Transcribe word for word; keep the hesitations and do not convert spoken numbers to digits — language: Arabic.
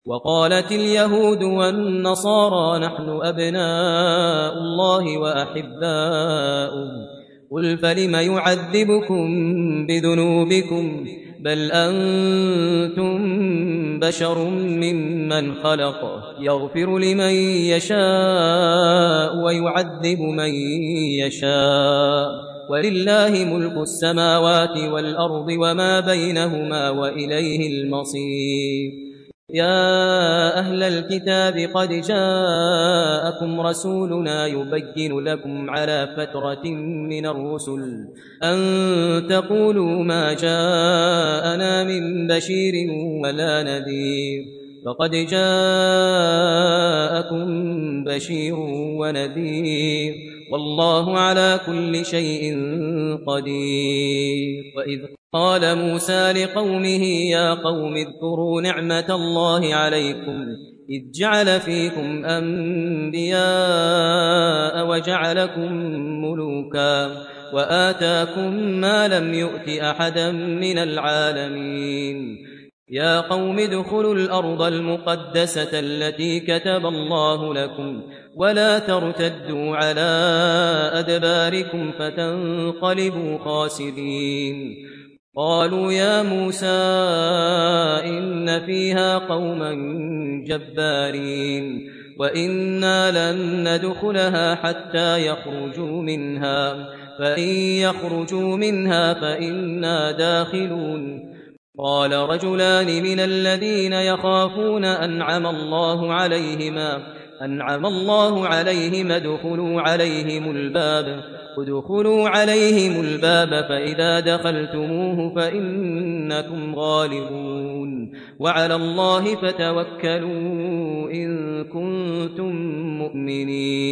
وقالت اليهود والنصارى نحن أبناء الله وأحباؤه قل فلم يعذبكم بذنوبكم بل أنتم بشر ممن خلق يغفر لمن يشاء ويعذب من يشاء ولله ملك السماوات والأرض وما بينهما وإليه المصير. يا أهل الكتاب قد جاءكم رسولنا يبين لكم على فترة من الرسل أن تقولوا ما جاءنا من بشير ولا نذير فقد جاءكم بشير ونذير والله على كل شيء قدير. وإذ قال موسى لقومه يا قوم اذكروا نعمة الله عليكم إذ جعل فيكم أنبياء وجعلكم ملوكا وآتاكم ما لم يؤت أحدا من العالمين. يا قوم ادخلوا الأرض المقدسة التي كتب الله لكم ولا ترتدوا على أدباركم فتنقلبوا خاسرين. قالوا يا موسى إن فيها قوما جبارين وإنا لن ندخلها حتى يخرجوا منها فإن يخرجوا منها فإنا داخلون. قال رجلان من الذين يخافون أنعم الله عليهما أنعم الله عليهم ادخلوا عليهم الباب ادخلوا عليهم الباب فإذا دخلتموه فإنكم غالبون وعلى الله فتوكلوا إن كنتم مؤمنين.